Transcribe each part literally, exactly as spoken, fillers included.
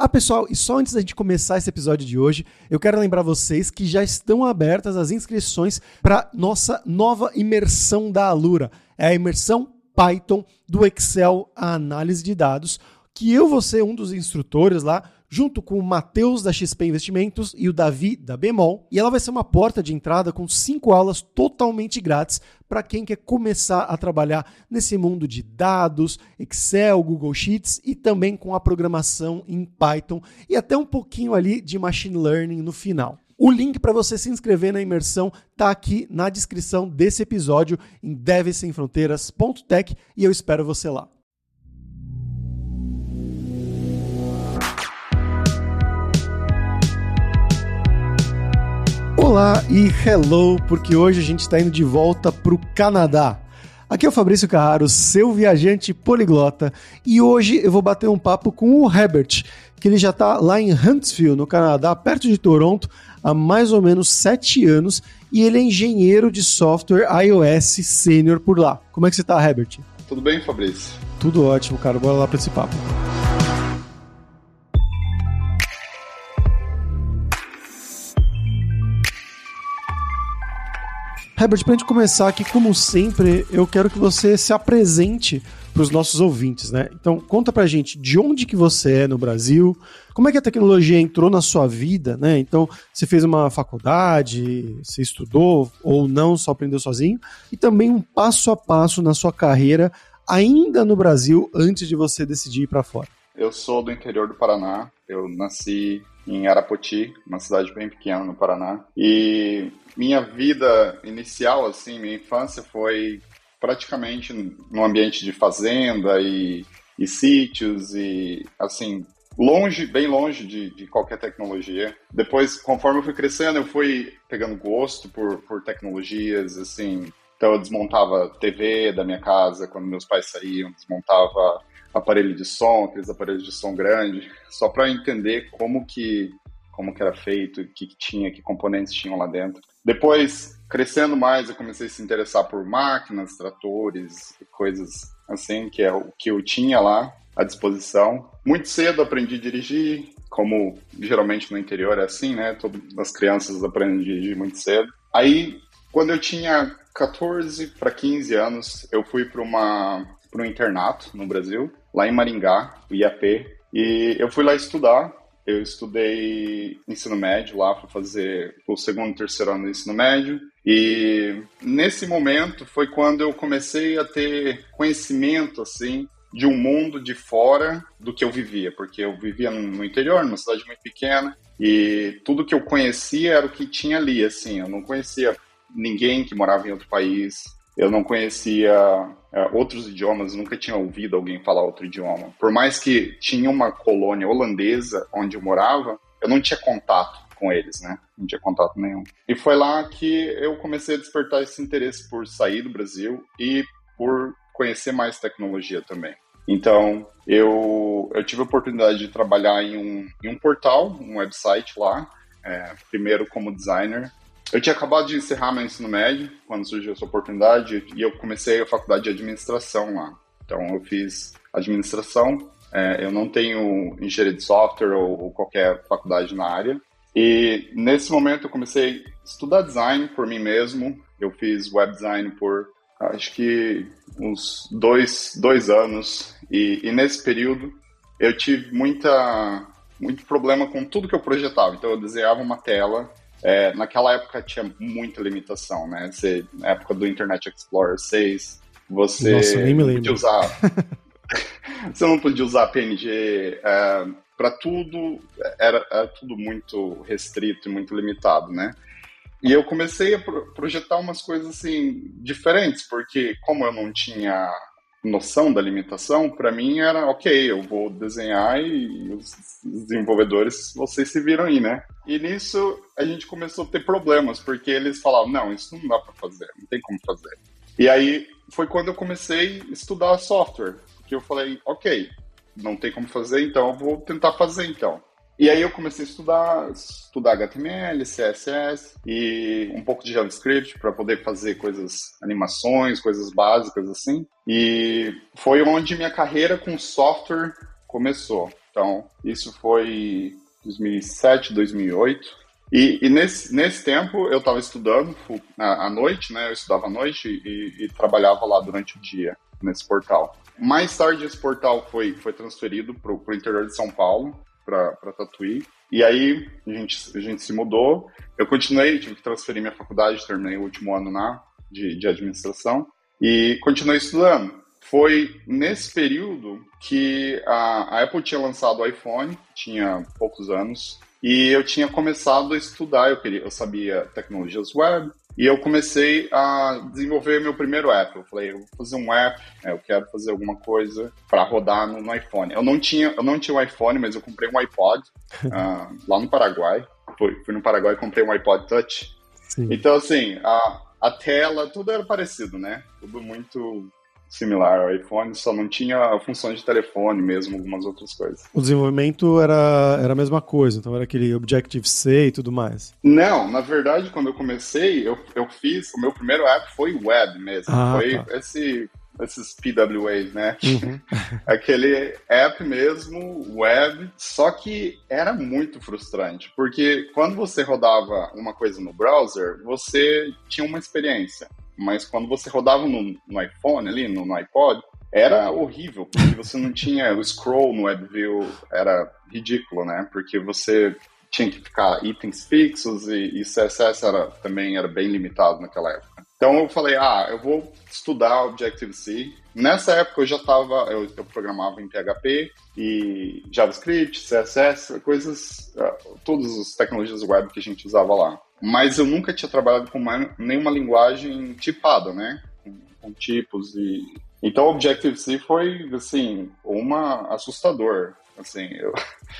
Ah, pessoal, e só antes da gente começar esse episódio de hoje, eu quero lembrar vocês que já estão abertas as inscrições para nossa nova imersão da Alura. É a imersão Python do Excel à análise de dados, que eu vou ser um dos instrutores lá, junto com o Matheus da X P Investimentos e o Davi da Bemol. E ela vai ser uma porta de entrada com cinco aulas totalmente grátis para quem quer começar a trabalhar nesse mundo de dados, Excel, Google Sheets e também com a programação em Python e até um pouquinho ali de Machine Learning no final. O link para você se inscrever na imersão está aqui na descrição desse episódio em dev sem fronteiras ponto tech e eu espero você lá. Olá e hello, porque hoje a gente está indo de volta para o Canadá. Aqui é o Fabrício Carraro, seu viajante poliglota, e hoje eu vou bater um papo com o Herbert, que ele já está lá em Huntsville, no Canadá, perto de Toronto, há mais ou menos sete anos, e ele é engenheiro de software iOS sênior por lá. Como é que você está, Herbert? Tudo bem, Fabrício? Tudo ótimo, cara. Bora lá para esse papo. Herbert, para a gente começar aqui, como sempre, eu quero que você se apresente para os nossos ouvintes, né? Então, conta pra gente de onde que você é no Brasil, como é que a tecnologia entrou na sua vida, né? Então, você fez uma faculdade, você estudou ou não, só aprendeu sozinho, e também um passo a passo na sua carreira, ainda no Brasil, antes de você decidir ir para fora. Eu sou do interior do Paraná, eu nasci em Arapoti, uma cidade bem pequena no Paraná, e minha vida inicial, assim, minha infância foi praticamente no ambiente de fazenda e, e sítios e, assim, longe, bem longe de, de qualquer tecnologia. Depois, conforme eu fui crescendo, eu fui pegando gosto por, por tecnologias, assim, então eu desmontava T V da minha casa quando meus pais saíam, desmontava aparelho de som, aqueles aparelhos de som grande, só para entender como que, como que era feito, o que, que tinha, que componentes tinham lá dentro. Depois, crescendo mais, eu comecei a se interessar por máquinas, tratores, coisas assim, que é o que eu tinha lá à disposição. Muito cedo aprendi a dirigir, como geralmente no interior é assim, né? Todas as crianças aprendem a dirigir muito cedo. Aí, quando eu tinha catorze para quinze anos, eu fui para uma para um internato no Brasil, lá em Maringá, o I A P, e eu fui lá estudar. Eu estudei ensino médio lá, fui fazer o segundo e terceiro ano do ensino médio, e nesse momento foi quando eu comecei a ter conhecimento, assim, de um mundo de fora do que eu vivia, porque eu vivia no interior, numa cidade muito pequena, e tudo que eu conhecia era o que tinha ali, assim, eu não conhecia ninguém que morava em outro país, eu não conhecia uh, outros idiomas, nunca tinha ouvido alguém falar outro idioma. Por mais que tinha uma colônia holandesa onde eu morava, eu não tinha contato com eles, né? Não tinha contato nenhum. E foi lá que eu comecei a despertar esse interesse por sair do Brasil e por conhecer mais tecnologia também. Então, eu, eu tive a oportunidade de trabalhar em um, em um portal, um website lá, é, primeiro como designer. Eu tinha acabado de encerrar meu ensino médio, quando surgiu essa oportunidade, e eu comecei a faculdade de administração lá. Então, eu fiz administração, é, eu não tenho engenharia de software ou, ou qualquer faculdade na área. E, nesse momento, eu comecei a estudar design por mim mesmo. Eu fiz web design por, acho que, uns dois, dois anos. E, e nesse período, eu tive muita, muito problema com tudo que eu projetava. Então, eu desenhava uma tela. É, naquela época tinha muita limitação, né? Você, na época do Internet Explorer seis, você Nossa, nem me não lembro. podia usar, você não podia usar P N G é, para tudo, era, era tudo muito restrito e muito limitado, né? E eu comecei a pro- projetar umas coisas assim diferentes, porque como eu não tinha noção da limitação, para mim era, ok, eu vou desenhar e os desenvolvedores, vocês se viram aí, né? E nisso a gente começou a ter problemas, porque eles falavam, não, isso não dá para fazer, não tem como fazer. E aí foi quando eu comecei a estudar software, que eu falei, ok, não tem como fazer, então eu vou tentar fazer então. E aí eu comecei a estudar, estudar H T M L, C S S e um pouco de JavaScript para poder fazer coisas, animações, coisas básicas assim. E foi onde minha carreira com software começou. Então, isso foi dois mil e sete, dois mil e oito. E, e nesse, nesse tempo eu estava estudando à noite, né? Eu estudava à noite e, e trabalhava lá durante o dia, nesse portal. Mais tarde, esse portal foi, foi transferido para o interior de São Paulo, para Tatuí. E aí, a gente, a gente se mudou. Eu continuei, tive que transferir minha faculdade, terminei o último ano na, de, de administração. E continuei estudando. Foi nesse período que a, a Apple tinha lançado o iPhone, tinha poucos anos. E eu tinha começado a estudar, eu, queria, eu sabia tecnologias web. E eu comecei a desenvolver meu primeiro app. Eu falei, eu vou fazer um app, eu quero fazer alguma coisa para rodar no, no iPhone. Eu não tinha, eu não tinha um iPhone, mas eu comprei um iPod uh, lá no Paraguai. Fui, fui no Paraguai e comprei um iPod Touch. Sim. Então, assim, a, a tela, tudo era parecido, né? Tudo muito similar ao iPhone, só não tinha a função de telefone mesmo, algumas outras coisas. O desenvolvimento era, era a mesma coisa, então era aquele Objective-C e tudo mais? Não, na verdade, quando eu comecei, eu, eu fiz, o meu primeiro app foi web mesmo, ah, foi tá. esse, esses P W As, né? Uhum. Aquele app mesmo, web, só que era muito frustrante, porque quando você rodava uma coisa no browser, você tinha uma experiência. Mas quando você rodava no, no iPhone ali, no, no iPod, era horrível, porque você não tinha o scroll no WebView, era ridículo, né? Porque você tinha que ficar itens fixos e, e C S S era, também era bem limitado naquela época. Então eu falei, ah, eu vou estudar Objective-C. Nessa época eu já estava, eu, eu programava em P H P e JavaScript, C S S, coisas, uh, todas as tecnologias web que a gente usava lá. Mas eu nunca tinha trabalhado com uma, nenhuma linguagem tipada, né? Com, com tipos e... Então, Objective-C foi, assim, uma assustador. Assim, eu,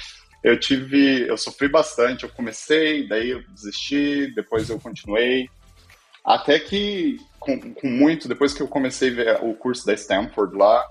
eu tive... Eu sofri bastante. Eu comecei, daí eu desisti, depois eu continuei. Até que, com, com muito... Depois que eu comecei a ver o curso da Stanford lá,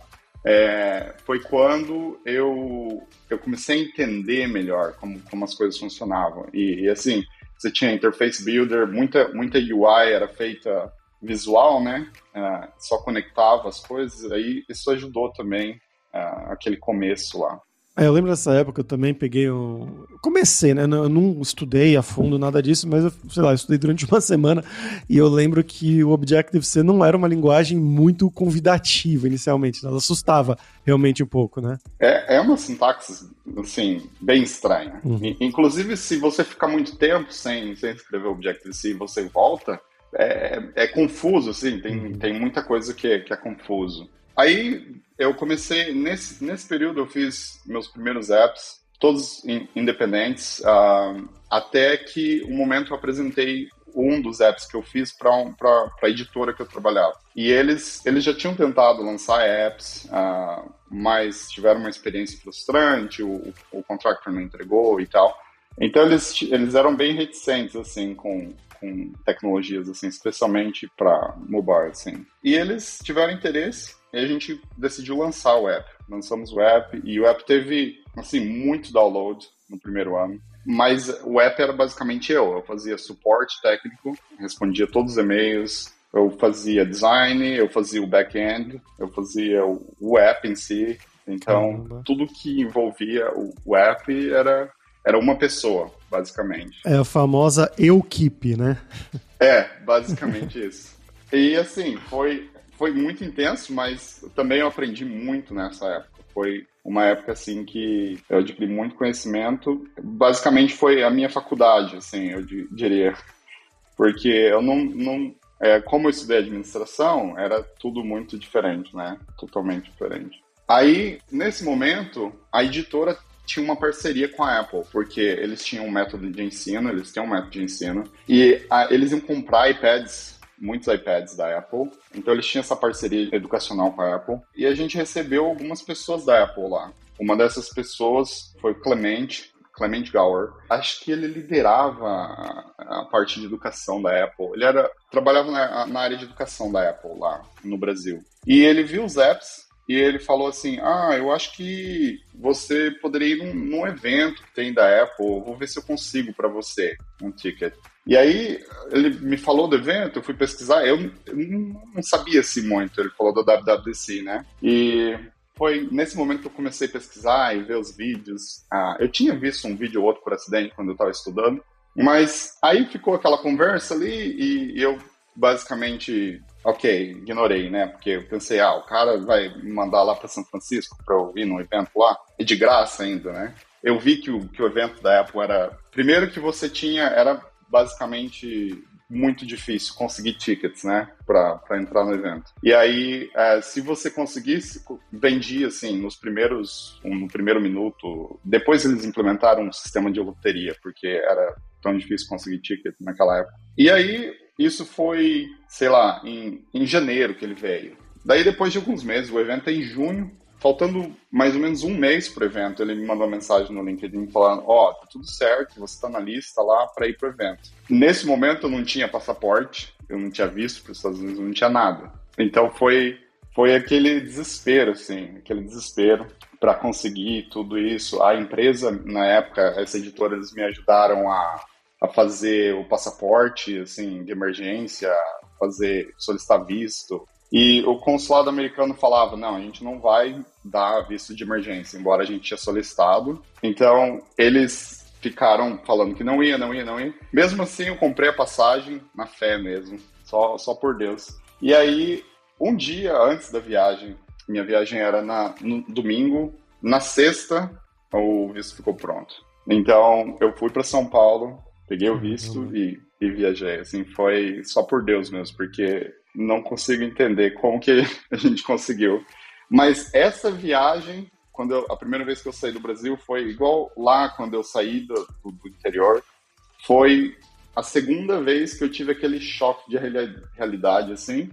é, foi quando eu, eu comecei a entender melhor como, como as coisas funcionavam. E, e assim... Você tinha Interface Builder, muita, muita U I era feita visual, né? Uh, só conectava as coisas, aí isso ajudou também uh, aquele começo lá. É, eu lembro dessa época, eu também peguei um... Comecei, né? Eu não estudei a fundo nada disso, mas eu, sei lá, eu estudei durante uma semana e eu lembro que o Objective-C não era uma linguagem muito convidativa inicialmente, ela assustava realmente um pouco, né? É, é uma sintaxe, assim, bem estranha. Uhum. Inclusive, se você ficar muito tempo sem, sem escrever Objective-C e você volta, é, é confuso, assim, tem, uhum. tem muita coisa que é, que é confuso. Aí eu comecei, nesse, nesse período eu fiz meus primeiros apps, todos in, independentes, uh, até que um momento eu apresentei um dos apps que eu fiz para um, a editora que eu trabalhava. E eles, eles já tinham tentado lançar apps, uh, mas tiveram uma experiência frustrante, o, o contractor não entregou e tal. Então eles, eles eram bem reticentes, assim, com... com tecnologias, assim, especialmente para mobile, assim. E eles tiveram interesse e a gente decidiu lançar o app. Lançamos o app e o app teve, assim, muito download no primeiro ano. Mas o app era basicamente eu. Eu fazia suporte técnico, respondia todos os e-mails, eu fazia design, eu fazia o back-end, eu fazia o, o app em si. Então, Caramba. Tudo que envolvia o, o app era... Era uma pessoa, basicamente. É a famosa eu-keep, né? É, basicamente isso. E assim, foi, foi muito intenso, mas também eu aprendi muito nessa época. Foi uma época assim que eu adquiri muito conhecimento. Basicamente foi a minha faculdade, assim, eu diria. Porque eu não... não é, como eu estudei administração, era tudo muito diferente, né? Totalmente diferente. Aí, nesse momento, a editora tinha uma parceria com a Apple, porque eles tinham um método de ensino, eles têm um método de ensino, e a, eles iam comprar iPads, muitos iPads da Apple, então eles tinham essa parceria educacional com a Apple, e a gente recebeu algumas pessoas da Apple lá. Uma dessas pessoas foi o Clement, Clement Gower. Acho que ele liderava a, a parte de educação da Apple. Ele era, trabalhava na, na área de educação da Apple lá no Brasil. E ele viu os apps, e ele falou assim, ah, eu acho que você poderia ir num, num evento que tem da Apple, vou ver se eu consigo para você um ticket. E aí, ele me falou do evento, eu fui pesquisar, eu, eu não sabia assim muito, ele falou do W W D C, né? E foi nesse momento que eu comecei a pesquisar e ver os vídeos. Ah, eu tinha visto um vídeo ou outro por acidente quando eu estava estudando, mas aí ficou aquela conversa ali e, e eu basicamente, ok, ignorei, né? Porque eu pensei, ah, o cara vai me mandar lá para São Francisco para eu ir num evento lá, e de graça ainda, né? Eu vi que o, que o evento da Apple era... Primeiro que você tinha, era basicamente muito difícil conseguir tickets, né? Para entrar no evento. E aí, é, se você conseguisse, vendia, assim, nos primeiros... No primeiro minuto. Depois eles implementaram um sistema de loteria, porque era tão difícil conseguir ticket naquela época. E aí, isso foi, sei lá, em, em janeiro que ele veio. Daí, depois de alguns meses, o evento é em junho. Faltando mais ou menos um mês pro evento, ele me mandou uma mensagem no LinkedIn falando, ó, oh, tá tudo certo, você tá na lista lá para ir pro evento. Nesse momento eu não tinha passaporte, eu não tinha visto para os Estados Unidos, eu não tinha nada. Então foi, foi aquele desespero, assim, aquele desespero para conseguir tudo isso. A empresa, na época, essa editora, eles me ajudaram a, a fazer o passaporte, assim, de emergência, fazer, solicitar visto. E o consulado americano falava, não, a gente não vai dar visto de emergência, embora a gente tinha solicitado. Então, eles ficaram falando que não ia, não ia, não ia. Mesmo assim, eu comprei a passagem na fé mesmo, só, só por Deus. E aí, um dia antes da viagem, minha viagem era na, no domingo, na sexta, o visto ficou pronto. Então, eu fui para São Paulo, peguei o visto uhum. e, e viajei. Assim, foi só por Deus mesmo, porque... não consigo entender como que a gente conseguiu. Mas essa viagem, quando eu, a primeira vez que eu saí do Brasil, foi igual lá quando eu saí do, do, do interior. Foi a segunda vez que eu tive aquele choque de realidade, assim.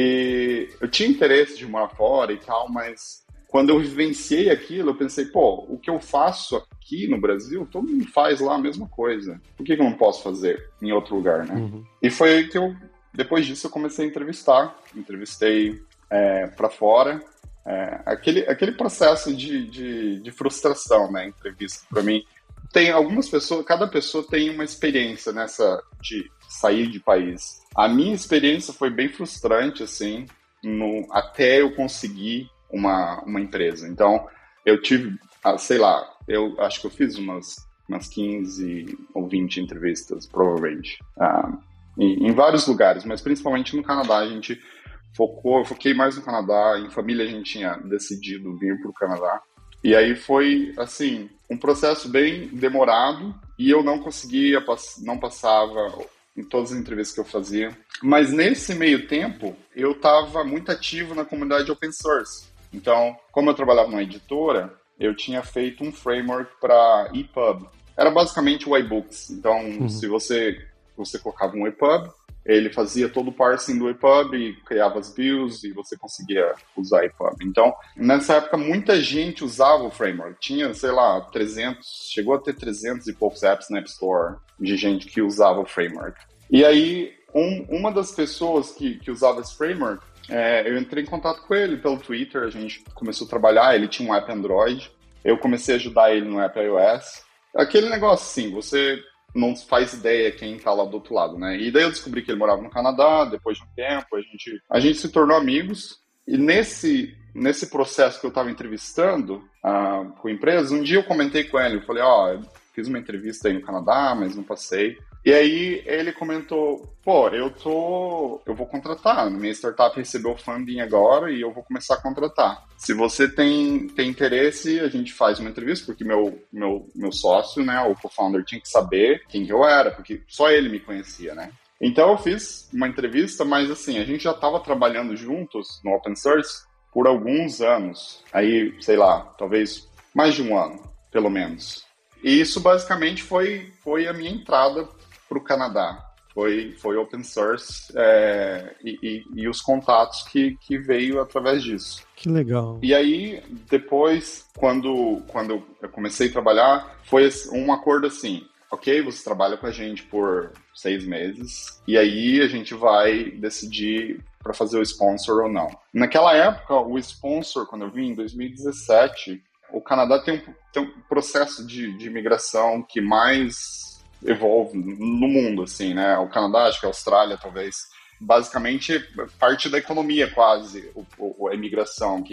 E eu tinha interesse de morar fora e tal, mas quando eu vivenciei aquilo, eu pensei, pô, o que eu faço aqui no Brasil, todo mundo faz lá a mesma coisa. Por que que eu não posso fazer em outro lugar, né? Uhum. E foi aí que eu... Depois disso, eu comecei a entrevistar. Entrevistei é, para fora. É, aquele, aquele processo de, de, de frustração, né? Entrevista, para mim. Tem algumas pessoas... Cada pessoa tem uma experiência nessa de sair de país. A minha experiência foi bem frustrante, assim, no, até eu conseguir uma, uma empresa. Então, eu tive... Sei lá, eu acho que eu fiz umas, umas quinze ou vinte entrevistas, provavelmente. Ah, Em, em vários lugares, mas principalmente no Canadá. A gente focou, eu foquei mais no Canadá. Em família a gente tinha decidido vir para o Canadá. E aí foi, assim, um processo bem demorado e eu não conseguia, não passava em todas as entrevistas que eu fazia. Mas nesse meio tempo, eu estava muito ativo na comunidade open source. Então, como eu trabalhava numa editora, eu tinha feito um framework para E P U B. Era basicamente o iBooks. Então, uhum. se você... Você colocava um E P U B, ele fazia todo o parsing do E P U B e criava as views e você conseguia usar E P U B. Então, nessa época, muita gente usava o framework. Tinha, sei lá, trezentos, chegou a ter trezentos e poucos apps na App Store de gente que usava o framework. E aí, um, uma das pessoas que, que usava esse framework, é, eu entrei em contato com ele pelo Twitter, a gente começou a trabalhar, ele tinha um app Android, eu comecei a ajudar ele no app iOS. Aquele negócio assim, você... não faz ideia quem tá lá do outro lado, né? E daí eu descobri que ele morava no Canadá, depois de um tempo, a gente, a gente se tornou amigos, e nesse, nesse processo que eu tava entrevistando uh, com empresas, um dia eu comentei com ele, eu falei, ó, oh, fiz uma entrevista aí no Canadá, mas não passei. E aí ele comentou, pô, eu tô, eu vou contratar, minha startup recebeu funding agora e eu vou começar a contratar. Se você tem, tem interesse, a gente faz uma entrevista, porque meu, meu, meu sócio, né, o co-founder, tinha que saber quem que eu era, porque só ele me conhecia, né. Então eu fiz uma entrevista, mas assim, a gente já estava trabalhando juntos no open source por alguns anos. Aí, sei lá, talvez mais de um ano, pelo menos. E isso basicamente foi, foi a minha entrada para o Canadá. Foi, foi open source é, e, e, e os contatos que, que veio através disso. Que legal. E aí, depois, quando, quando eu comecei a trabalhar, foi um acordo assim, ok, você trabalha com a gente por seis meses, e aí a gente vai decidir para fazer o sponsor ou não. Naquela época, o sponsor, quando eu vim, em dois mil e dezessete, o Canadá tem um, tem um processo de, de imigração que mais evolve no mundo, assim, né? O Canadá, acho que a Austrália, talvez, basicamente, parte da economia, quase, o, o, a imigração aqui.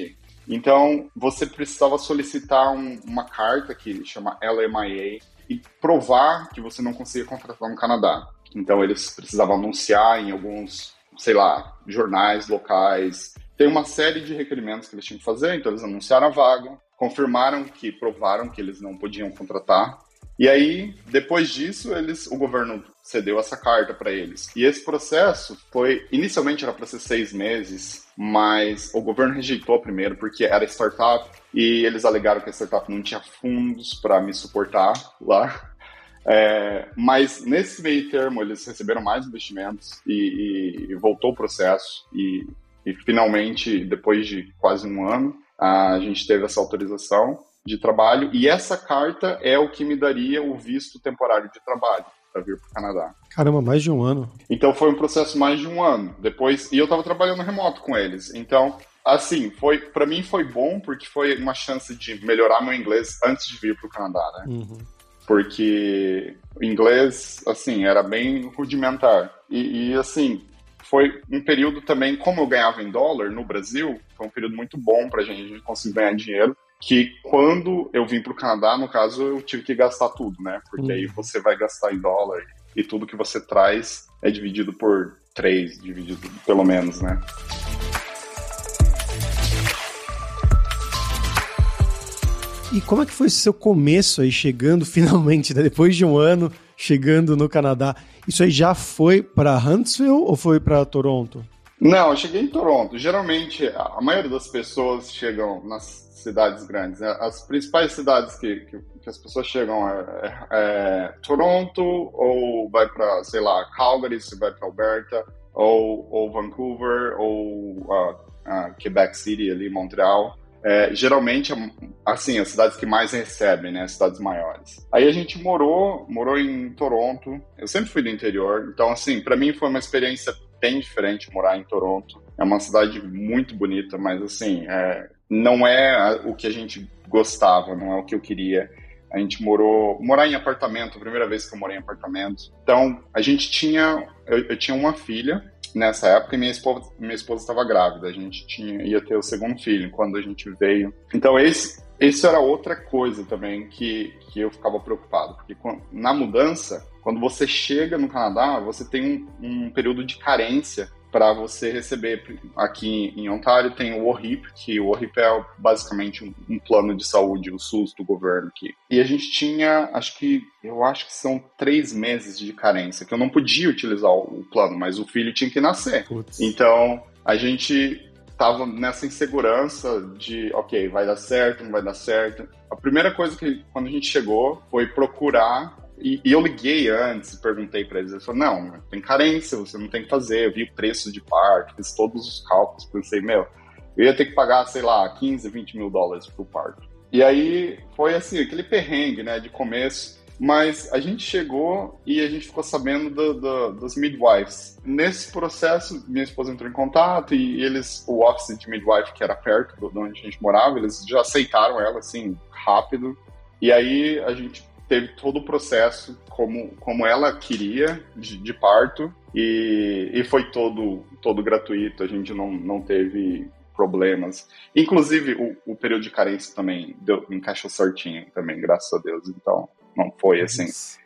Então, você precisava solicitar um, uma carta que chama L M I A e provar que você não conseguia contratar no Canadá. Então, eles precisavam anunciar em alguns, sei lá, jornais locais. Tem uma série de requerimentos que eles tinham que fazer, então eles anunciaram a vaga, confirmaram que, provaram que eles não podiam contratar. E aí, depois disso, eles, o governo cedeu essa carta para eles. E esse processo foi, inicialmente era para ser seis meses, mas o governo rejeitou primeiro porque era startup e eles alegaram que a startup não tinha fundos para me suportar lá. É, mas nesse meio termo eles receberam mais investimentos e, e, e voltou o processo e, e finalmente, depois de quase um ano, a gente teve essa autorização de trabalho, e essa carta é o que me daria o visto temporário de trabalho para vir para o Canadá. Caramba, mais de um ano. Então foi um processo mais de um ano. Depois, e eu estava trabalhando remoto com eles. Então, assim, foi para mim foi bom porque foi uma chance de melhorar meu inglês antes de vir para o Canadá, né? Uhum. Porque o inglês, assim, era bem rudimentar. E, e assim, foi um período também, como eu ganhava em dólar no Brasil, foi um período muito bom para a gente, a gente conseguir ganhar dinheiro. Que quando eu vim para o Canadá, no caso, eu tive que gastar tudo, né? Porque uhum. aí você vai gastar em dólar e tudo que você traz é dividido por três, dividido pelo menos, né? E como é que foi o seu começo aí, chegando finalmente, né? Depois de um ano, chegando no Canadá? Isso aí já foi para Huntsville ou foi para Toronto? Não, eu cheguei em Toronto. Geralmente, a maioria das pessoas chegam nas cidades grandes, né? As principais cidades que, que, que as pessoas chegam é, é, é Toronto, ou vai para, sei lá, Calgary, se vai para Alberta, ou, ou Vancouver, ou uh, uh, Quebec City, ali, Montreal. É, geralmente, assim, as cidades que mais recebem, né, as cidades maiores. Aí a gente morou, morou em Toronto. Eu sempre fui do interior, então, assim, para mim foi uma experiência bem diferente morar em Toronto. É uma cidade muito bonita, mas, assim, é, não é o que a gente gostava, não é o que eu queria. A gente morou, morar em apartamento, a primeira vez que eu morei em apartamento. Então, a gente tinha, eu, eu tinha uma filha nessa época e minha esposa minha esposa estava grávida. A gente tinha, ia ter o segundo filho quando a gente veio. Então, esse, esse era outra coisa também que, que eu ficava preocupado. Porque quando, na mudança, quando você chega no Canadá, você tem um, um período de carência para você receber. Aqui em Ontário tem o O R I P, que o O R I P é basicamente um, um plano de saúde, o SUS do governo aqui. E a gente tinha, acho que, eu acho que são três meses de carência, que eu não podia utilizar o, o plano, mas o filho tinha que nascer. Putz. Então, a gente tava nessa insegurança de, ok, vai dar certo, não vai dar certo. A primeira coisa que, quando a gente chegou, foi procurar. E, e eu liguei antes e perguntei para eles. Eles falaram, não, tem carência, você não tem que fazer. Eu vi o preço de parto, fiz todos os cálculos. Pensei, meu, eu ia ter que pagar, sei lá, quinze, vinte mil dólares pro parto. E aí foi assim, aquele perrengue, né, de começo. Mas a gente chegou e a gente ficou sabendo do, do, dos midwives. Nesse processo, minha esposa entrou em contato e eles, o office de midwife, que era perto de onde a gente morava, eles já aceitaram ela, assim, rápido. E aí a gente teve todo o processo como, como ela queria, de, de parto, e, e foi todo, todo gratuito, a gente não, não teve problemas. Inclusive, o, o período de carência também deu, encaixou certinho também, graças a Deus, então não foi assim,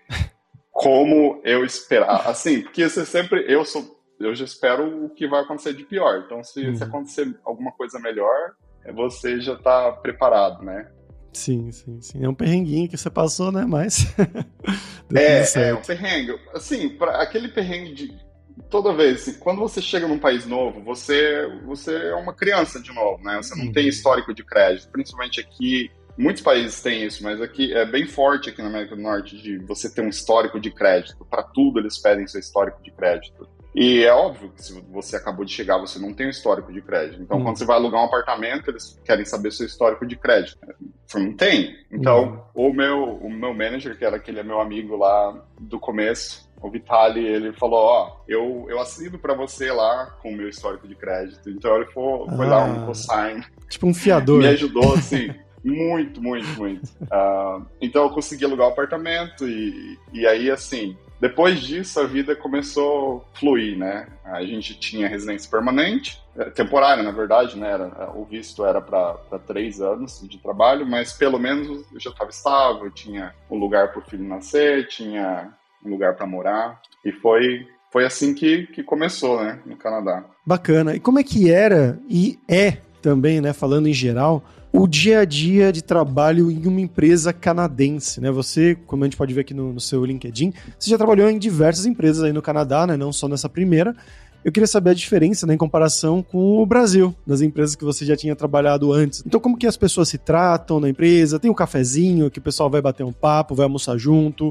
como eu esperava, assim, porque você sempre, eu sou, eu já espero o que vai acontecer de pior, então se, uhum. se acontecer alguma coisa melhor, você já está preparado, né? Sim, sim, sim. É um perrenguinho que você passou, né? Mas. é, é um perrengue. Assim, pra, aquele perrengue de. Toda vez, assim, quando você chega num país novo, você, você é uma criança de novo, né? Você não uhum. tem histórico de crédito. Principalmente aqui, muitos países têm isso, mas aqui é bem forte aqui na América do Norte de você ter um histórico de crédito. Para tudo eles pedem seu histórico de crédito. E é óbvio que se você acabou de chegar, você não tem um histórico de crédito. Então, hum. quando você vai alugar um apartamento, eles querem saber seu histórico de crédito. Você não tem. Então, hum. o, meu, o meu manager, que era aquele meu amigo lá do começo, o Vitali, ele falou, ó, oh, eu, eu assino pra você lá com o meu histórico de crédito. Então, ele foi, foi ah, dar um cosign. Tipo um fiador. Me ajudou, assim... Muito, muito, muito. Uh, então eu consegui alugar o apartamento e, e aí, assim, depois disso a vida começou a fluir, né? A gente tinha residência permanente, temporária, na verdade, né? Era, o visto era para três anos de trabalho, mas pelo menos eu já estava estável, tinha um lugar para o filho nascer, tinha um lugar para morar, e foi... Foi assim que, que começou, né, no Canadá. Bacana. E como é que era e é também, né, falando em geral, o dia a dia de trabalho em uma empresa canadense, né? Você, como a gente pode ver aqui no, no seu LinkedIn, você já trabalhou em diversas empresas aí no Canadá, né, não só nessa primeira. Eu queria saber a diferença, né, em comparação com o Brasil, das empresas que você já tinha trabalhado antes. Então, como que as pessoas se tratam na empresa? Tem um cafezinho que o pessoal vai bater um papo, vai almoçar junto,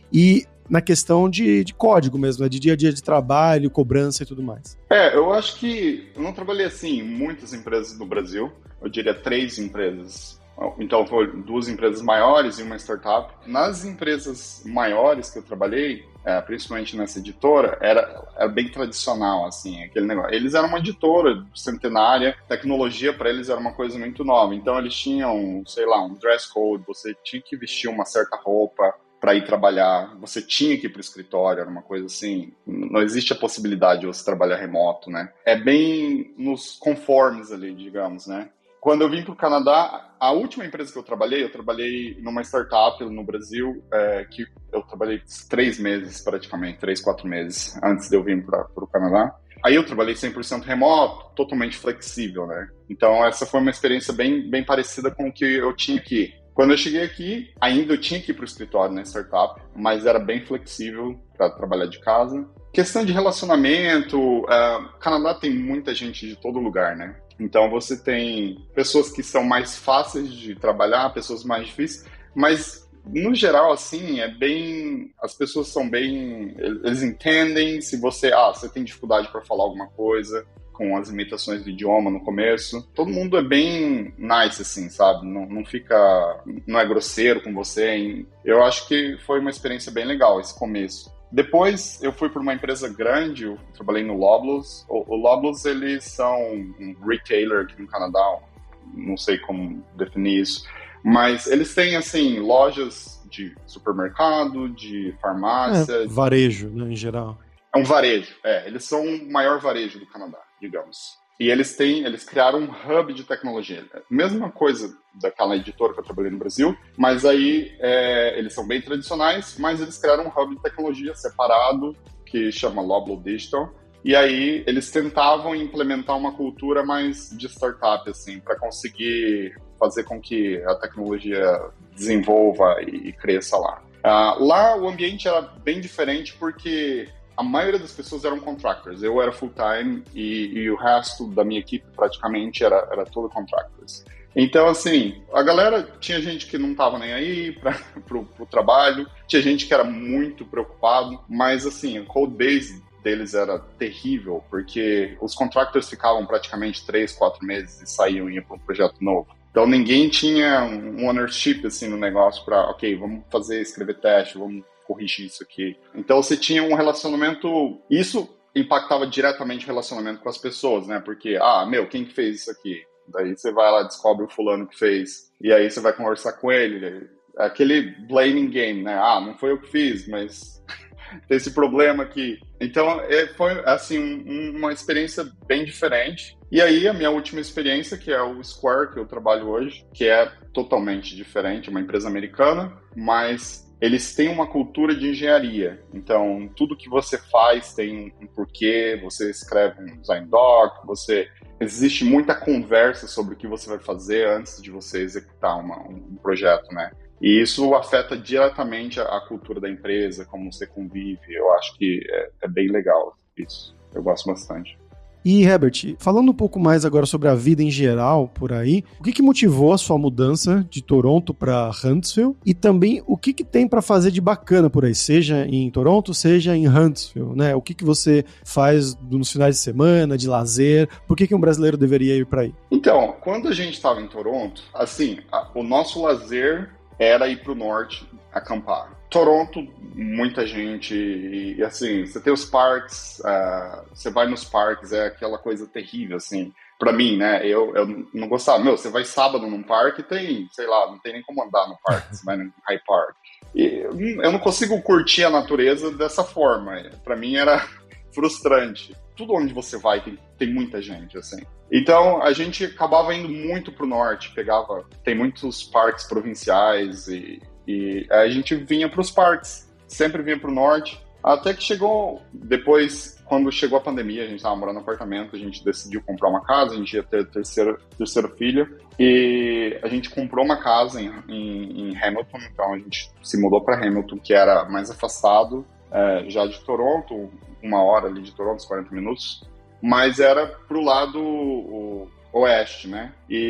e na questão de, de código mesmo, né? De dia a dia de trabalho, cobrança e tudo mais. É, eu acho que eu não trabalhei assim em muitas empresas no Brasil, eu diria três empresas. Então, foram duas empresas maiores e uma startup. Nas empresas maiores que eu trabalhei, é, principalmente nessa editora, era, era bem tradicional, assim, aquele negócio. Eles eram uma editora centenária, tecnologia para eles era uma coisa muito nova. Então, eles tinham, sei lá, um dress code, você tinha que vestir uma certa roupa para ir trabalhar, você tinha que ir para o escritório, era uma coisa assim, não existe a possibilidade de você trabalhar remoto, né? É bem nos conformes ali, digamos, né? Quando eu vim para o Canadá, a última empresa que eu trabalhei, eu trabalhei numa startup no Brasil, é, que eu trabalhei três meses praticamente, três, quatro meses antes de eu vir para o Canadá. Aí eu trabalhei cem por cento remoto, totalmente flexível, né? Então essa foi uma experiência bem, bem parecida com o que eu tinha aqui. Quando eu cheguei aqui, ainda eu tinha que ir para o escritório na startup, mas era bem flexível para trabalhar de casa. Questão de relacionamento, uh, Canadá tem muita gente de todo lugar, né? Então você tem pessoas que são mais fáceis de trabalhar, pessoas mais difíceis, mas no geral, assim, é bem... As pessoas são bem... Eles entendem se você... Ah, você tem dificuldade para falar alguma coisa, com as limitações do idioma no começo. Todo mundo é bem nice, assim, sabe? Não, não fica... Não é grosseiro com você. Eu acho que foi uma experiência bem legal, esse começo. Depois, eu fui para uma empresa grande, eu trabalhei no Loblaws. O, o Loblaws, eles são um retailer aqui no Canadá, não sei como definir isso, mas eles têm, assim, lojas de supermercado, de farmácia... É, varejo, né, em geral. É um varejo, é. Eles são o maior varejo do Canadá, digamos. E eles têm, eles criaram um hub de tecnologia. Mesma coisa daquela editora que eu trabalhei no Brasil, mas aí é, eles são bem tradicionais, mas eles criaram um hub de tecnologia separado, que chama Loblaw Digital. E aí eles tentavam implementar uma cultura mais de startup, assim, para conseguir fazer com que a tecnologia desenvolva e, e cresça lá. Uh, lá o ambiente era bem diferente porque a maioria das pessoas eram contractors. Eu era full-time e, e o resto da minha equipe praticamente era, era todo contractors. Então, assim, a galera, tinha gente que não tava nem aí para pro, pro trabalho, tinha gente que era muito preocupado, mas, assim, o code base deles era terrível, porque os contractors ficavam praticamente três, quatro meses e saíam e iam para um projeto novo. Então, ninguém tinha um ownership, assim, no negócio para, ok, vamos fazer, escrever teste, vamos corrigir isso aqui. Então você tinha um relacionamento, isso impactava diretamente o relacionamento com as pessoas, né? Porque, ah, meu, quem que fez isso aqui? Daí você vai lá, descobre o fulano que fez, e aí você vai conversar com ele. Aquele blaming game, né? Ah, não foi eu que fiz, mas tem esse problema aqui. Então foi, assim, um, uma experiência bem diferente. E aí a minha última experiência, que é o Square, que eu trabalho hoje, que é totalmente diferente, uma empresa americana, mas eles têm uma cultura de engenharia. Então, tudo que você faz tem um porquê, você escreve um design doc, você... existe muita conversa sobre o que você vai fazer antes de você executar uma, um projeto, né? E isso afeta diretamente a, a cultura da empresa, como você convive. Eu acho que é, é bem legal isso. Eu gosto bastante. E, Herbert, falando um pouco mais agora sobre a vida em geral por aí, o que, que motivou a sua mudança de Toronto para Huntsville? E também o que, que tem para fazer de bacana por aí, seja em Toronto, seja em Huntsville, né? O que, que você faz nos finais de semana, de lazer? Por que, que um brasileiro deveria ir para aí? Então, quando a gente estava em Toronto, assim, a, o nosso lazer era ir para o norte acampar. Toronto, muita gente, e assim, você tem os parques, uh, você vai nos parques, é aquela coisa terrível, assim, pra mim, né? Eu, eu não gostava. Meu, você vai sábado num parque, tem, sei lá, não tem nem como andar no parque, você vai no High Park. E eu não consigo curtir a natureza dessa forma. Pra mim era frustrante. Tudo onde você vai tem, tem muita gente, assim. Então, a gente acabava indo muito pro norte, pegava... Tem muitos parques provinciais e, e a gente vinha pros parques. Sempre vinha pro norte. Até que chegou... Depois, quando chegou a pandemia, a gente tava morando no apartamento, a gente decidiu comprar uma casa, a gente ia ter terceira, terceira filha. E a gente comprou uma casa em, em, em Hamilton, então a gente se mudou para Hamilton, que era mais afastado, é, já de Toronto, uma hora ali de Toronto, uns quarenta minutos, mas era pro lado o, oeste, né?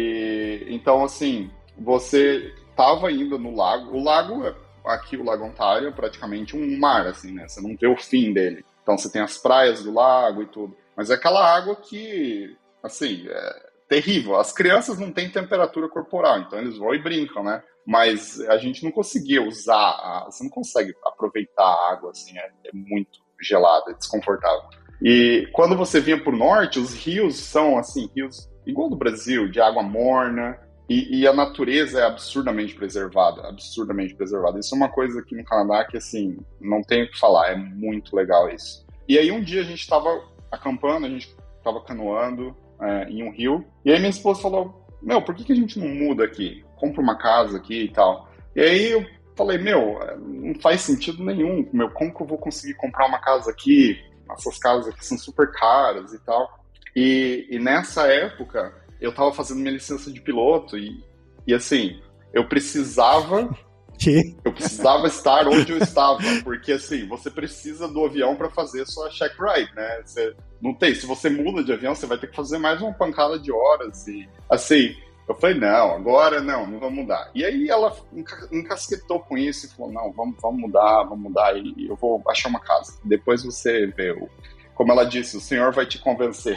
E então, assim, você tava indo no lago, o lago, aqui o Lago Ontário, é praticamente um mar, assim, né? Você não vê o fim dele. Então você tem as praias do lago e tudo, mas é aquela água que, assim, é terrível. As crianças não têm temperatura corporal, então eles vão e brincam, né? Mas a gente não conseguia usar, a, você não consegue aproveitar a água, assim, é, é muito gelada, é desconfortável. E quando você vinha pro norte, os rios são, assim, rios igual do Brasil, de água morna, e, e a natureza é absurdamente preservada, absurdamente preservada. Isso é uma coisa aqui no Canadá que, assim, não tenho o que falar, é muito legal isso. E aí um dia a gente estava acampando, a gente estava canoando é, em um rio, e aí minha esposa falou, meu, por que, que a gente não muda aqui? Compra uma casa aqui e tal. E aí eu falei, meu, não faz sentido nenhum, meu, como que eu vou conseguir comprar uma casa aqui? Essas casas aqui são super caras e tal. E, e nessa época, eu tava fazendo minha licença de piloto e, e assim, eu precisava... Que? Eu precisava estar onde eu estava, porque assim, você precisa do avião para fazer sua check ride, né? Você não tem, se você muda de avião, você vai ter que fazer mais uma pancada de horas e assim... Eu falei, não, agora não, não vamos mudar. E aí ela encasquetou com isso e falou, não, vamos, vamos mudar, vamos mudar e eu vou achar uma casa. Depois você vê, o, como ela disse, o senhor vai te convencer.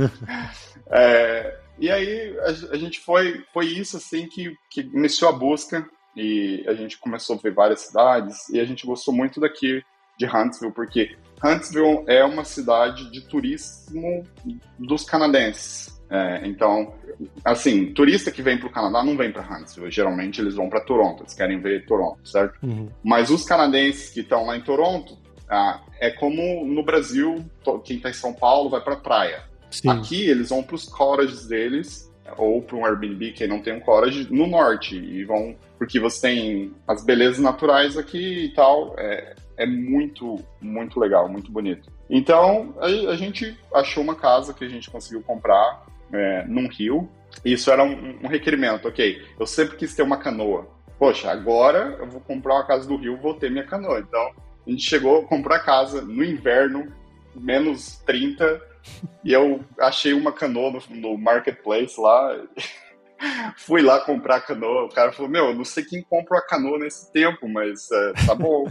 é, e aí a, a gente foi, foi isso assim que, que iniciou a busca e a gente começou a ver várias cidades e a gente gostou muito daqui de Huntsville, porque Huntsville é uma cidade de turismo dos canadenses. É, então, assim, turista que vem para o Canadá não vem para Huntsville, geralmente eles vão para Toronto, eles querem ver Toronto, certo? Uhum. Mas os canadenses que estão lá em Toronto, ah, é como no Brasil, quem está em São Paulo vai para a praia. Sim. Aqui eles vão para os cottages deles, ou para um Airbnb, quem não tem um cottage, no norte, e vão, porque você tem as belezas naturais aqui e tal, é, é muito, muito legal, muito bonito. Então, a, a gente achou uma casa que a gente conseguiu comprar, É, num rio, e isso era um, um requerimento, ok, eu sempre quis ter uma canoa, poxa, agora eu vou comprar uma casa do rio, vou ter minha canoa, então a gente chegou a comprar a casa no inverno, menos trinta, e eu achei uma canoa no, no marketplace lá, fui lá comprar a canoa, o cara falou, meu, eu não sei quem compra a canoa nesse tempo, mas é, tá bom.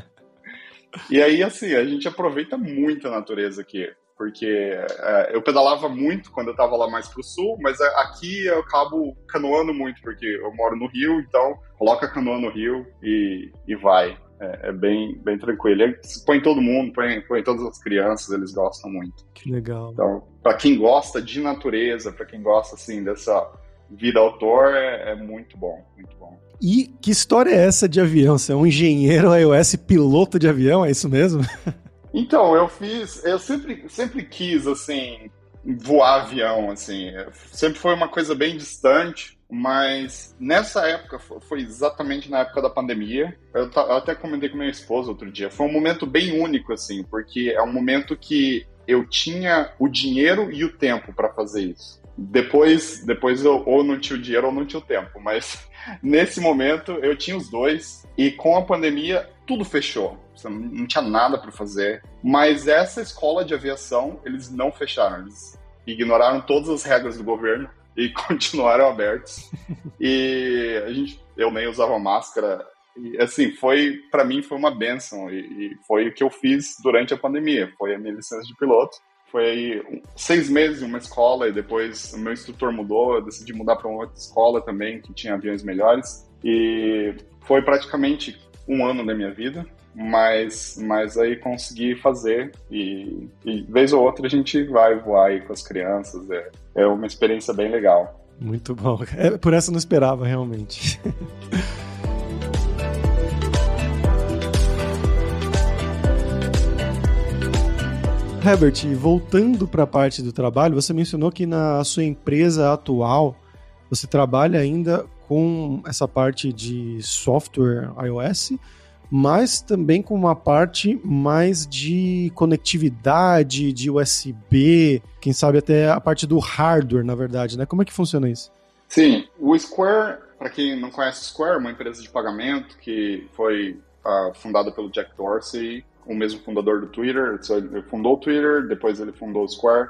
E aí, assim, a gente aproveita muito a natureza aqui, porque é, eu pedalava muito quando eu tava lá mais pro sul, mas aqui eu acabo canoando muito, porque eu moro no Rio, então coloca a canoa no Rio e, e vai. É, é bem, bem tranquilo. E põe todo mundo, põe, põe todas as crianças, eles gostam muito. Que legal. Então, pra quem gosta de natureza, pra quem gosta, assim, dessa vida outdoor, é, é muito bom, muito bom. E que história é essa de avião? Você é um engenheiro iOS piloto de avião, é isso mesmo? Então, eu fiz, eu sempre, sempre quis, assim, voar avião, assim, sempre foi uma coisa bem distante, mas nessa época, foi exatamente na época da pandemia, eu, eu até comentei com minha esposa outro dia, foi um momento bem único, assim, porque é um momento que eu tinha o dinheiro e o tempo para fazer isso. Depois, depois eu ou não tinha o dinheiro ou não tinha o tempo, mas nesse momento eu tinha os dois e com a pandemia tudo fechou, não tinha nada para fazer, mas essa escola de aviação eles não fecharam, eles ignoraram todas as regras do governo e continuaram abertos e a gente, eu nem usava máscara e assim, foi, para mim foi uma bênção e, e foi o que eu fiz durante a pandemia, foi a minha licença de piloto. Foi aí seis meses em uma escola e depois o meu instrutor mudou, eu decidi mudar para uma outra escola também, que tinha aviões melhores. E foi praticamente um ano da minha vida, mas, mas aí consegui fazer e, e vez ou outra a gente vai voar aí com as crianças, é, é uma experiência bem legal. Muito bom, é, por essa eu não esperava realmente. Herbert, voltando para a parte do trabalho, você mencionou que na sua empresa atual você trabalha ainda com essa parte de software iOS, mas também com uma parte mais de conectividade, de U S B, quem sabe até a parte do hardware, na verdade, né? Como é que funciona isso? Sim, o Square, para quem não conhece o Square, é uma empresa de pagamento que foi uh, fundada pelo Jack Dorsey, o mesmo fundador do Twitter. Ele fundou o Twitter, depois ele fundou o Square,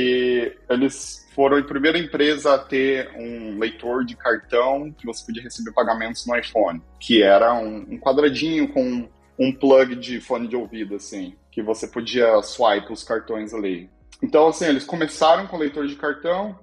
e eles foram a primeira empresa a ter um leitor de cartão que você podia receber pagamentos no iPhone, que era um, um quadradinho com um plug de fone de ouvido, assim, que você podia swipe os cartões ali. Então, assim, eles começaram com leitor de cartão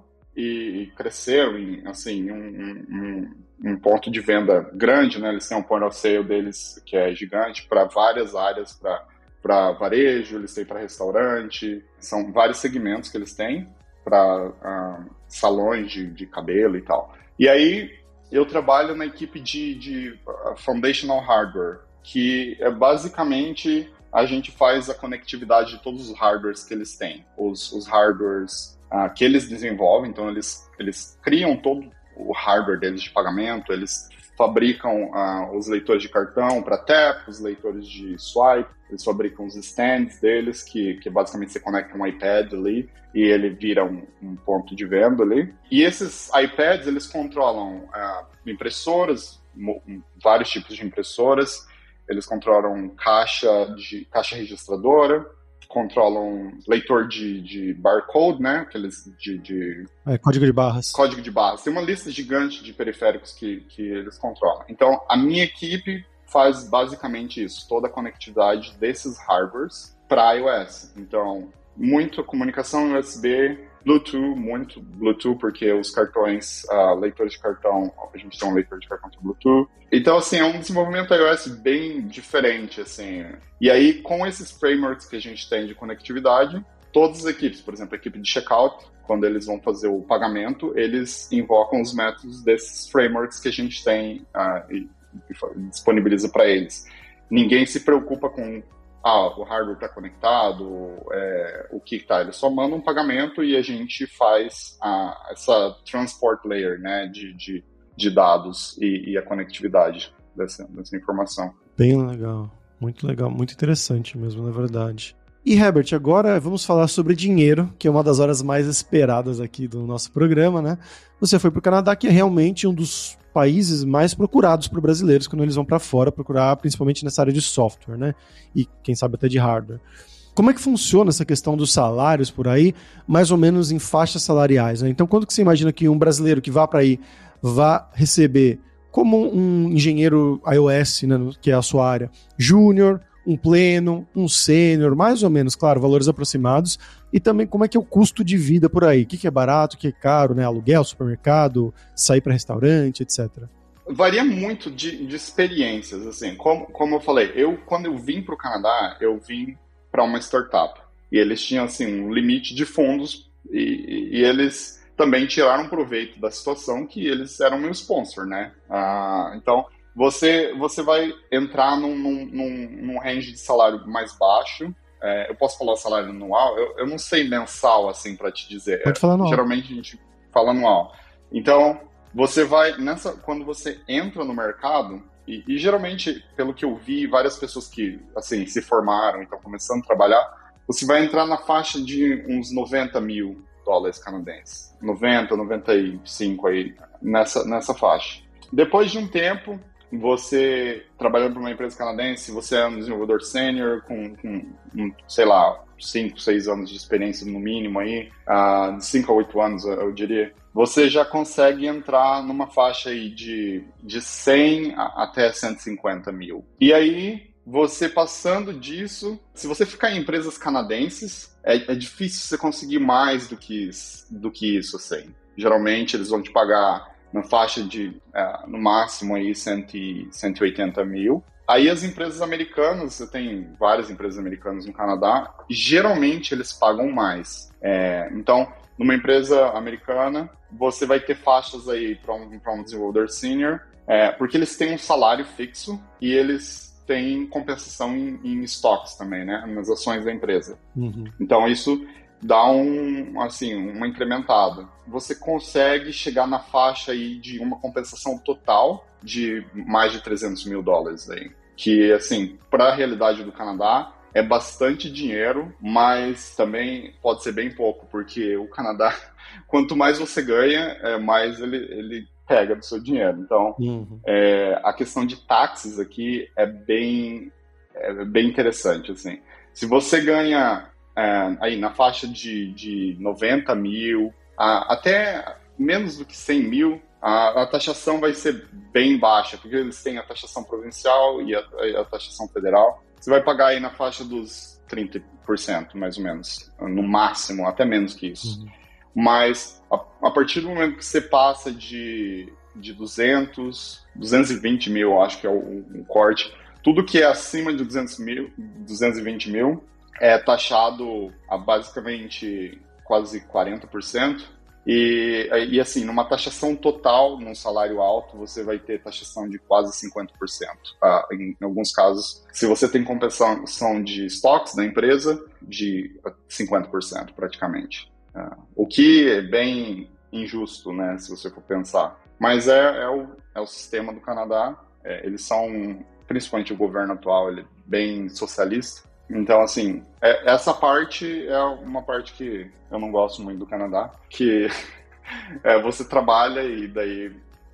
e cresceram em, assim, um, um, um ponto de venda grande, né? Eles têm um point of sale deles que é gigante para várias áreas, para varejo, eles têm para restaurante, são vários segmentos que eles têm para uh, salões de, de cabelo e tal. E aí eu trabalho na equipe de, de uh, Foundational Hardware, que é basicamente a gente faz a conectividade de todos os hardwares que eles têm, os, os hardwares uh, que eles desenvolvem. Então eles, eles criam todo o hardware deles de pagamento, eles fabricam uh, os leitores de cartão para tap, os leitores de swipe, eles fabricam os stands deles, que, que basicamente você conecta um iPad ali e ele vira um, um ponto de venda ali. E esses iPads, eles controlam uh, impressoras, vários tipos de impressoras, eles controlam caixa, de, caixa registradora, controlam leitor de, de barcode, né? Aqueles de, de... É, código de barras. Código de barras. Tem uma lista gigante de periféricos que, que eles controlam. Então, a minha equipe faz basicamente isso, toda a conectividade desses hardwares para iOS. Então, muita comunicação U S B, Bluetooth, muito Bluetooth, porque os cartões, uh, leitores de cartão, a gente tem um leitor de cartão de Bluetooth. Então, assim, é um desenvolvimento iOS bem diferente, assim. E aí, com esses frameworks que a gente tem de conectividade, todas as equipes, por exemplo, a equipe de checkout, quando eles vão fazer o pagamento, eles invocam os métodos desses frameworks que a gente tem uh, e, e disponibiliza para eles. Ninguém se preocupa com ah, o hardware está conectado, é, o que está. Eles só mandam um pagamento e a gente faz a, essa transport layer, né, de, de, de dados e, e a conectividade dessa, dessa informação. Bem legal, muito legal, muito interessante mesmo, na verdade. E, Herbert, agora vamos falar sobre dinheiro, que é uma das horas mais esperadas aqui do nosso programa, né? Você foi para o Canadá, que é realmente um dos países mais procurados por brasileiros quando eles vão para fora procurar, principalmente nessa área de software, né? E quem sabe até de hardware. Como é que funciona essa questão dos salários por aí, mais ou menos em faixas salariais, né? Então, quanto que você imagina que um brasileiro que vá para aí vá receber como um engenheiro iOS, né, que é a sua área, júnior, um pleno, um sênior, mais ou menos, claro, valores aproximados, e também como é que é o custo de vida por aí, o que, que é barato, o que é caro, né, aluguel, supermercado, sair para restaurante, etcétera. Varia muito de, de experiências, assim, como, como eu falei, eu, quando eu vim para o Canadá, eu vim para uma startup, e eles tinham, assim, um limite de fundos, e, e eles também tiraram proveito da situação que eles eram meu sponsor, né, ah, então... Você, você vai entrar num, num, num, num range de salário mais baixo. É, eu posso falar o salário anual? Eu, eu não sei mensal, assim, para te dizer. Pode falar anual. Geralmente a gente fala anual. Então, você vai... nessa quando você entra no mercado, e, e geralmente, pelo que eu vi, várias pessoas que, assim, se formaram e estão começando a trabalhar, você vai entrar na faixa de uns noventa mil dólares canadenses. noventa, noventa e cinco aí, nessa, nessa faixa. Depois de um tempo... você trabalhando para uma empresa canadense, você é um desenvolvedor sênior com, com, sei lá, cinco, seis anos de experiência no mínimo aí, uh, de cinco a oito anos, eu diria, você já consegue entrar numa faixa aí de, de cem até cento e cinquenta mil. E aí, você passando disso, se você ficar em empresas canadenses, é, é difícil você conseguir mais do que, do que isso, assim. Geralmente, eles vão te pagar na faixa de, uh, no máximo, aí, cento e oitenta mil. Aí as empresas americanas, você tem várias empresas americanas no Canadá, geralmente eles pagam mais. É, então, numa empresa americana, você vai ter faixas aí para um, para um desenvolvedor senior, é, porque eles têm um salário fixo e eles têm compensação em, em stocks também, né, nas ações da empresa. Uhum. Então, isso dá um, assim, uma incrementada. Você consegue chegar na faixa aí de uma compensação total de mais de trezentos mil dólares aí. Que, assim, para a realidade do Canadá, é bastante dinheiro, mas também pode ser bem pouco, porque o Canadá, quanto mais você ganha, é, mais ele, ele pega do seu dinheiro. Então, uhum. é, a questão de táxis aqui é bem, é bem interessante, assim. Se você ganha é, aí na faixa de, de noventa mil, a, até menos do que cem mil, a, a taxação vai ser bem baixa, porque eles têm a taxação provincial e a, a taxação federal. Você vai pagar aí na faixa dos trinta por cento, mais ou menos, no máximo, até menos que isso. Uhum. Mas a, a partir do momento que você passa de, de duzentos, duzentos e vinte mil, acho que é o, o corte, tudo que é acima de duzentos mil, duzentos e vinte mil é taxado a basicamente quase quarenta por cento. E, e assim, numa taxação total, num salário alto, você vai ter taxação de quase cinquenta por cento. Ah, em, em alguns casos, se você tem compensação de estoques da empresa, de cinquenta por cento praticamente. Ah, o que é bem injusto, né, se você for pensar. Mas é, é, o, é o sistema do Canadá. É, eles são, principalmente o governo atual, ele é bem socialista. Então, assim, é, essa parte é uma parte que eu não gosto muito do Canadá, que é, você trabalha e daí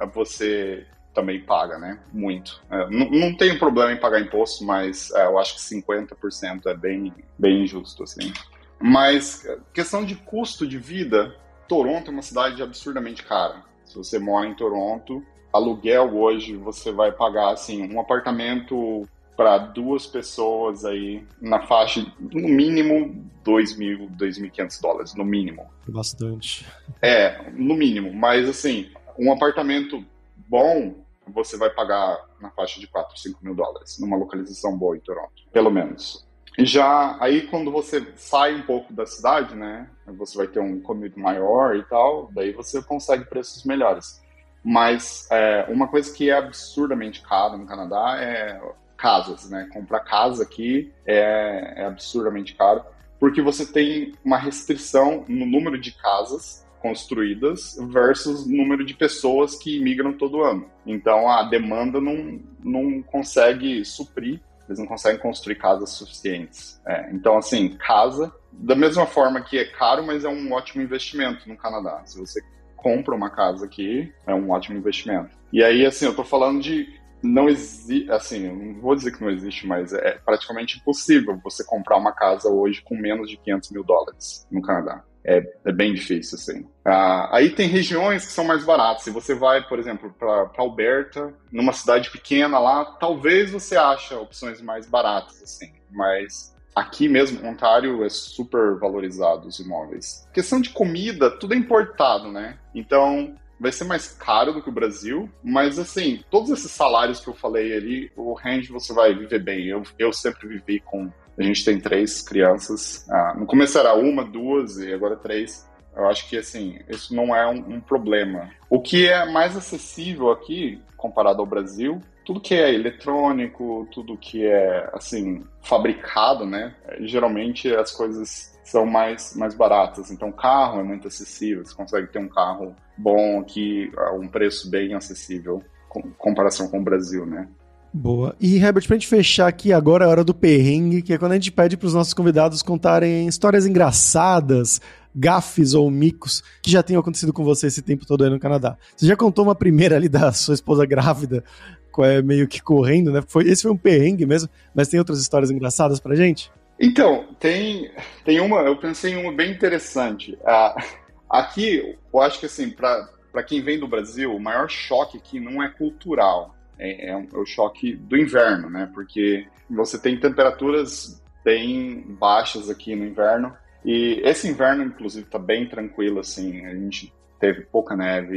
você também paga, né? Muito. É, não, não tenho problema em pagar imposto, mas é, eu acho que cinquenta por cento é bem, bem injusto, assim. Mas, questão de custo de vida, Toronto é uma cidade absurdamente cara. Se você mora em Toronto, aluguel hoje, você vai pagar, assim, um apartamento para duas pessoas aí na faixa, no mínimo, dois mil, dois mil e quinhentos dólares, no mínimo. Bastante. É, no mínimo. Mas, assim, um apartamento bom, você vai pagar na faixa de quatro, cinco mil dólares, numa localização boa em Toronto, pelo menos. Já aí, quando você sai um pouco da cidade, né, você vai ter um commute maior e tal, daí você consegue preços melhores. Mas é, uma coisa que é absurdamente cara no Canadá é casas, né? Comprar casa aqui é, é absurdamente caro, porque você tem uma restrição no número de casas construídas versus o número de pessoas que imigram todo ano. Então, a demanda não, não consegue suprir, eles não conseguem construir casas suficientes. É, então, assim, casa, da mesma forma que é caro, mas é um ótimo investimento no Canadá. Se você compra uma casa aqui, é um ótimo investimento. E aí, assim, eu tô falando de não existe, assim, eu não vou dizer que não existe, mas é praticamente impossível você comprar uma casa hoje com menos de quinhentos mil dólares no Canadá. É, é bem difícil, assim. Ah, aí tem regiões que são mais baratas. Se você vai, por exemplo, para Alberta, numa cidade pequena lá, talvez você ache opções mais baratas, assim. Mas aqui mesmo, Ontário, é super valorizado os imóveis. Questão de comida, tudo é importado, né? Então vai ser mais caro do que o Brasil, mas assim, todos esses salários que eu falei ali, o range você vai viver bem. Eu, eu sempre vivi com... A gente tem três crianças. Ah, no começo era uma, duas e agora três. Eu acho que, assim, isso não é um, um problema. O que é mais acessível aqui, comparado ao Brasil, tudo que é eletrônico, tudo que é, assim, fabricado, né? Geralmente as coisas são mais, mais baratas. Então, carro é muito acessível. Você consegue ter um carro bom aqui a um preço bem acessível em comparação com o Brasil, né? Boa. E, Herbert, pra gente fechar aqui agora, é a hora do perrengue, que é quando a gente pede pros nossos convidados contarem histórias engraçadas, gafes ou micos que já tenham acontecido com você esse tempo todo aí no Canadá. Você já contou uma primeira ali da sua esposa grávida, é, meio que correndo, né? Foi, esse foi um perrengue mesmo, mas tem outras histórias engraçadas pra gente? Então, tem, tem uma, eu pensei em uma bem interessante. Uh, aqui, eu acho que assim, pra, pra quem vem do Brasil, o maior choque aqui não é cultural. É, é, um, é o choque do inverno, né? Porque você tem temperaturas bem baixas aqui no inverno. E esse inverno, inclusive, tá bem tranquilo, assim. A gente teve pouca neve.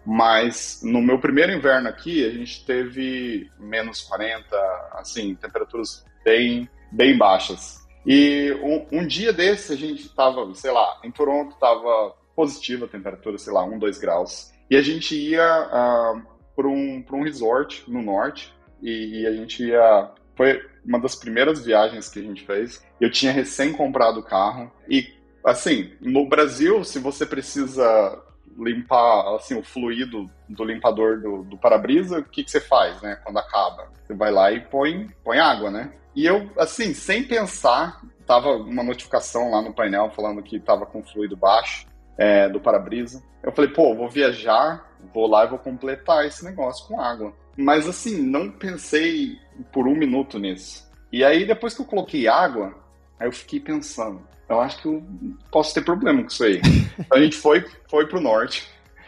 Mas no meu primeiro inverno aqui, a gente teve menos quarenta, assim, temperaturas bem, bem baixas. E um, um dia desse a gente estava, sei lá, em Toronto estava positiva a temperatura, sei lá, um, dois graus. E a gente ia uh, para um, para um resort no norte e, e a gente ia... Foi uma das primeiras viagens que a gente fez. Eu tinha recém comprado o carro e, assim, no Brasil, se você precisa limpar, assim, o fluido do limpador do, do para-brisa, o que, que você faz, né, quando acaba? Você vai lá e põe, põe água, né? E eu, assim, sem pensar, tava uma notificação lá no painel falando que tava com fluido baixo é, do para-brisa. Eu falei, pô, vou viajar, vou lá e vou completar esse negócio com água. Mas, assim, não pensei por um minuto nisso. E aí, depois que eu coloquei água, aí eu fiquei pensando, eu acho que eu posso ter problema com isso aí. Então, a gente foi, foi pro norte.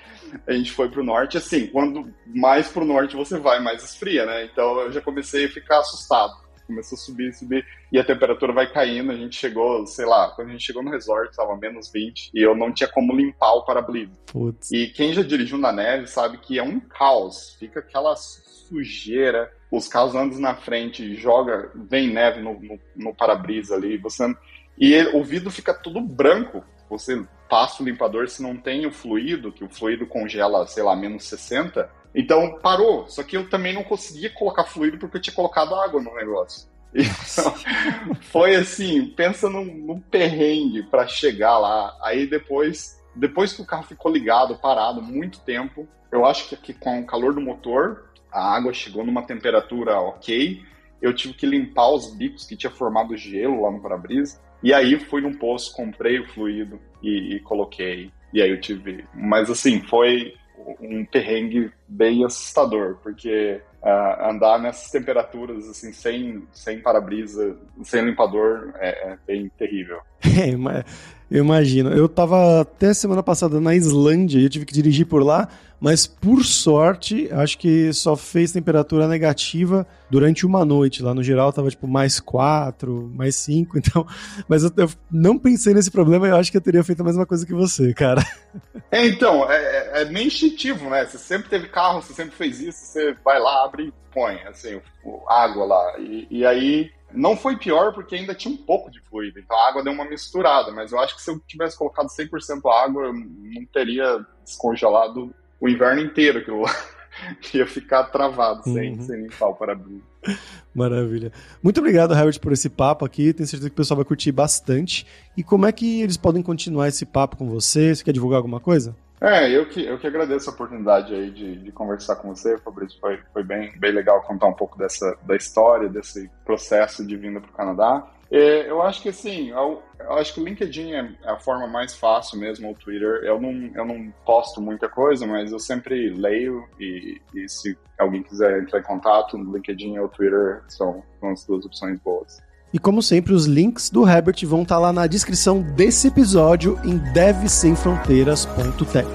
A gente foi pro norte, assim, quando mais pro norte você vai, mais esfria, né? Então, eu já comecei a ficar assustado. Começou a subir, subir, e a temperatura vai caindo. A gente chegou, sei lá, quando a gente chegou no resort, estava menos vinte, e eu não tinha como limpar o para-brisa. Putz. E quem já dirigiu na neve sabe que é um caos, fica aquela sujeira, os carros andam na frente, joga, vem neve no, no, no para-brisa ali, você, e ele, o vidro fica tudo branco. Você passa o limpador, se não tem o fluido, que o fluido congela, sei lá, menos sessenta, então parou. Só que eu também não conseguia colocar fluido porque eu tinha colocado água no negócio. Então, foi assim, pensa num, num perrengue para chegar lá. Aí depois, depois que o carro ficou ligado, parado, muito tempo, eu acho que aqui com o calor do motor, a água chegou numa temperatura ok, eu tive que limpar os bicos que tinha formado gelo lá no para-brisa, e aí fui num posto, comprei o fluido e, e coloquei, e aí eu tive... Mas assim, foi um perrengue bem assustador, porque uh, andar nessas temperaturas, assim, sem, sem para-brisa, sem limpador, é, é bem terrível. É, mas... Eu imagino. Eu tava até semana passada na Islândia e eu tive que dirigir por lá, mas por sorte, acho que só fez temperatura negativa durante uma noite. Lá no geral tava tipo mais quatro, mais cinco, então... Mas eu, eu não pensei nesse problema e eu acho que eu teria feito a mesma coisa que você, cara. É, então, é, é meio instintivo, né? Você sempre teve carro, você sempre fez isso, você vai lá, abre e põe, assim, o, o, água lá. E, e aí... Não foi pior porque ainda tinha um pouco de fluido, então a água deu uma misturada, mas eu acho que se eu tivesse colocado cem por cento água, eu não teria descongelado o inverno inteiro, que eu ia ficar travado uhum. sem, sem limpar o para-brisa. Maravilha. Muito obrigado, Herbert, por esse papo aqui, tenho certeza que o pessoal vai curtir bastante. E como é que eles podem continuar esse papo com você? Você quer divulgar alguma coisa? É, eu que, eu que agradeço a oportunidade aí de, de conversar com você, Fabrício. Foi, foi bem, bem legal contar um pouco dessa, da história, desse processo de vinda para o Canadá. É, eu acho que assim, eu, eu acho que o LinkedIn é a forma mais fácil mesmo, o Twitter. Eu não, eu não posto muita coisa, mas eu sempre leio e, e se alguém quiser entrar em contato, no LinkedIn ou Twitter são, são as duas opções boas. E como sempre, os links do Herbert vão estar lá na descrição desse episódio em dev sem fronteiras ponto tech.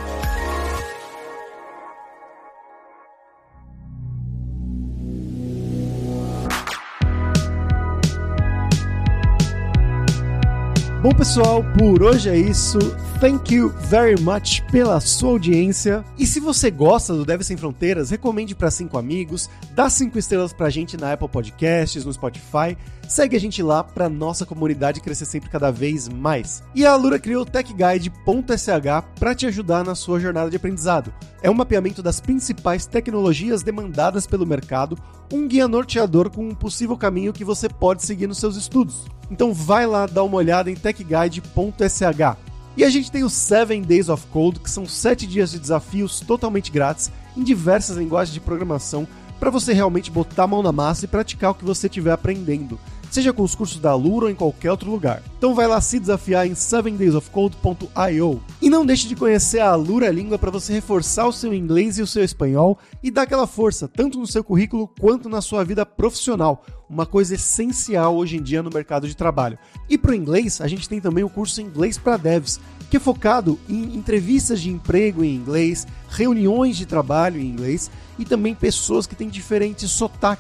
Bom, pessoal, por hoje é isso. Thank you very much pela sua audiência. E se você gosta do Dev Sem Fronteiras, recomende para cinco amigos, dá cinco estrelas pra gente na Apple Podcasts, no Spotify. Segue a gente lá pra nossa comunidade crescer sempre cada vez mais. E a Alura criou o tech guide ponto s h para te ajudar na sua jornada de aprendizado. É um mapeamento das principais tecnologias demandadas pelo mercado, um guia norteador com um possível caminho que você pode seguir nos seus estudos. Então vai lá dar uma olhada em tech guide ponto s h. E a gente tem os seven Days of Code, que são sete dias de desafios totalmente grátis em diversas linguagens de programação para você realmente botar a mão na massa e praticar o que você estiver aprendendo, seja com os cursos da Alura ou em qualquer outro lugar. Então vai lá se desafiar em seven days of code ponto i o. E não deixe de conhecer a Alura Língua para você reforçar o seu inglês e o seu espanhol e dar aquela força, tanto no seu currículo quanto na sua vida profissional, uma coisa essencial hoje em dia no mercado de trabalho. E para o inglês, a gente tem também o curso Inglês para Devs, que é focado em entrevistas de emprego em inglês, reuniões de trabalho em inglês e também pessoas que têm diferentes sotaques.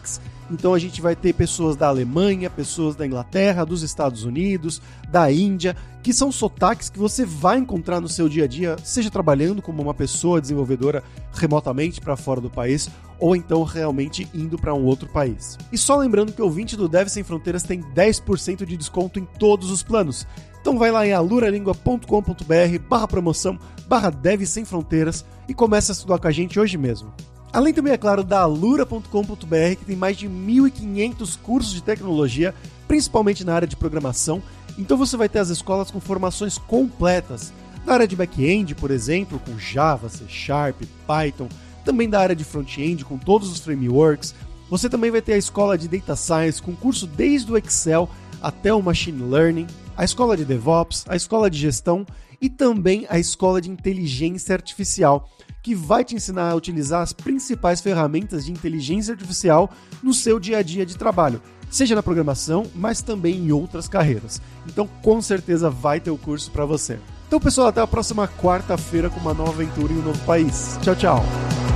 Então a gente vai ter pessoas da Alemanha, pessoas da Inglaterra, dos Estados Unidos, da Índia, que são sotaques que você vai encontrar no seu dia a dia, seja trabalhando como uma pessoa desenvolvedora remotamente para fora do país, ou então realmente indo para um outro país. E só lembrando que o ouvinte do Dev Sem Fronteiras tem dez por cento de desconto em todos os planos. Então vai lá em aluralingua ponto com ponto b r barra promoção barra Dev Sem Fronteiras e começa a estudar com a gente hoje mesmo. Além também, é claro, da alura ponto com ponto b r, que tem mais de mil e quinhentos cursos de tecnologia, principalmente na área de programação. Então você vai ter as escolas com formações completas. Na área de back-end, por exemplo, com Java, C Sharp, Python, também da área de front-end, com todos os frameworks. Você também vai ter a escola de Data Science, com curso desde o Excel até o Machine Learning, a escola de DevOps, a escola de gestão e também a escola de inteligência artificial, que vai te ensinar a utilizar as principais ferramentas de inteligência artificial no seu dia a dia de trabalho, seja na programação, mas também em outras carreiras. Então, com certeza vai ter o curso para você. Então, pessoal, até a próxima quarta-feira com uma nova aventura em um novo país. Tchau, tchau!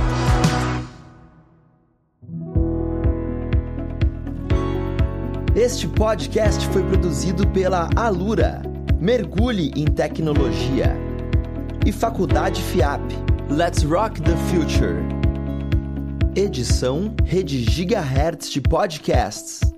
Este podcast foi produzido pela Alura, Mergulhe em Tecnologia, e Faculdade FIAP. Let's Rock the Future. Edição Rede Gigahertz de Podcasts.